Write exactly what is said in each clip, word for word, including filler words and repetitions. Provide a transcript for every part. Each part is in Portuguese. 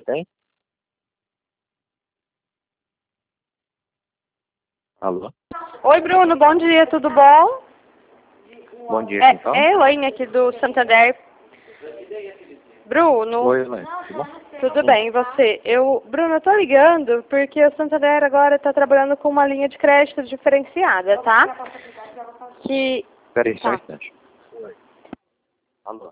tem? Alô? Oi, Bruno, bom dia, tudo bom? Bom dia, É, então. é Elaine aqui do Santander. Bruno, Oi, Elaine. Tudo bom? tudo bem, e você? Eu, Bruno, eu tô ligando porque o Santander agora tá trabalhando com uma linha de crédito diferenciada, tá? Que... Peraí, só um Tá. instante. Oi. Alô?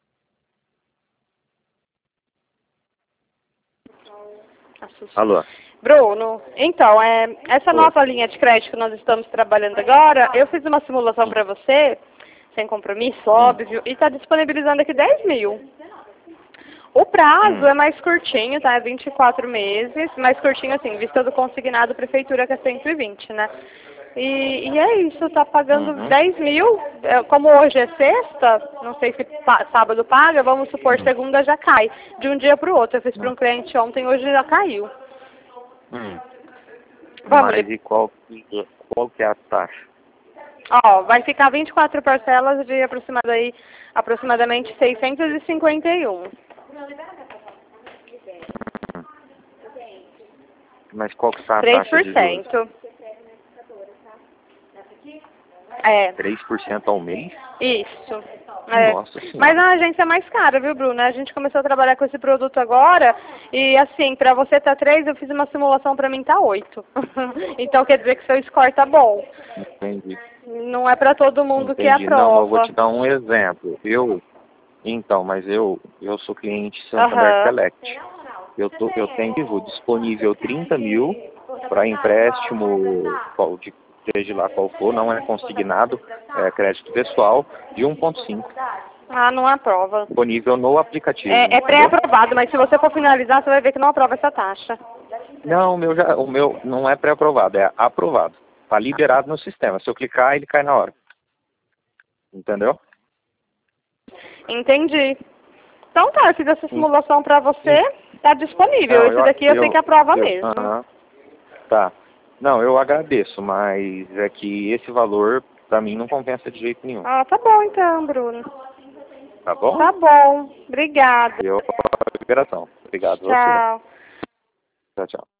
Assusta. Alô? Bruno, então, é, essa Oi. nova linha de crédito que nós estamos trabalhando agora, eu fiz uma simulação Hum. para você, sem compromisso, Hum. óbvio, e está disponibilizando aqui dez mil. O prazo Hum. é mais curtinho, tá? É vinte e quatro meses, mais curtinho assim, vista do consignado prefeitura que é cento e vinte, né? E, e é isso, tá pagando Uhum. dez mil, é, como hoje é sexta, não sei se pa- sábado paga, vamos supor, Hum. segunda já cai, de um dia para o outro. Eu fiz para Hum. um cliente ontem, hoje já caiu. Hum. Vamos, Mas e qual, que- qual que é a taxa? ó, vai ficar vinte e quatro parcelas de aproximado aí, aproximadamente seiscentos e cinquenta e um. Hum. Mas qual que tá a três taxa por de juros? cento. É. três por cento ao mês? Isso. É. Nossa Mas senhora. a agência é mais cara, viu, Bruna? A gente começou a trabalhar com esse produto agora e, assim, pra você tá três, eu fiz uma simulação, pra mim tá oito. Então quer dizer que seu score tá bom. Entendi. Não é pra todo mundo que Entendi. Não, mas eu vou aprova. te dar um exemplo. Eu, então, mas eu, eu sou cliente Santander Aham. Select. Eu, tô, eu tenho disponível trinta mil para empréstimo, qual, de, seja lá qual for, não é consignado, é crédito pessoal, de um ponto cinco. Ah, não aprova. Disponível no aplicativo, É, é entendeu? pré-aprovado, mas se você for finalizar, você vai ver que não aprova essa taxa. Não, o meu, já, o meu não é pré-aprovado, é aprovado. Está liberado no sistema. Se eu clicar, ele cai na hora. Entendeu? Entendi. Então tá, eu fiz essa Hum, simulação pra hum. você, tá disponível. Não, Esse eu, daqui eu sei que eu, aprova eu, mesmo. aham, tá. Não, eu agradeço, mas é que esse valor, para mim, não compensa de jeito nenhum. Ah, tá bom então, Bruno. Tá bom? Tá bom. Obrigada. Eu, coração. Obrigado a você. Tchau. Tchau, tchau.